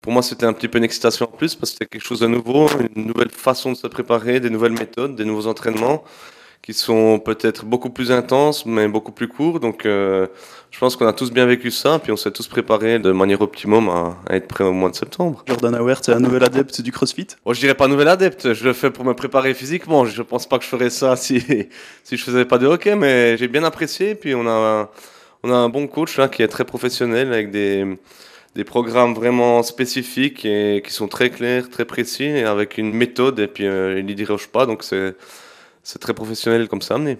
Pour moi, c'était un petit peu une excitation en plus parce que c'était quelque chose de nouveau, une nouvelle façon de se préparer, des nouvelles méthodes, des nouveaux entraînements qui sont peut-être beaucoup plus intenses, mais beaucoup plus courts. Donc, je pense qu'on a tous bien vécu ça, puis on s'est tous préparés de manière optimum à être prêts au mois de septembre. Jordan Howard, c'est un nouvel adepte du CrossFit. Bon, je dirais pas nouvel adepte, je le fais pour me préparer physiquement. Je pense pas que je ferais ça si je faisais pas de hockey, mais j'ai bien apprécié. Puis on a un bon coach là, qui est très professionnel avec des programmes vraiment spécifiques et qui sont très clairs, très précis, et avec une méthode et puis il n'y déroge pas. Donc c'est très professionnel comme ça amené.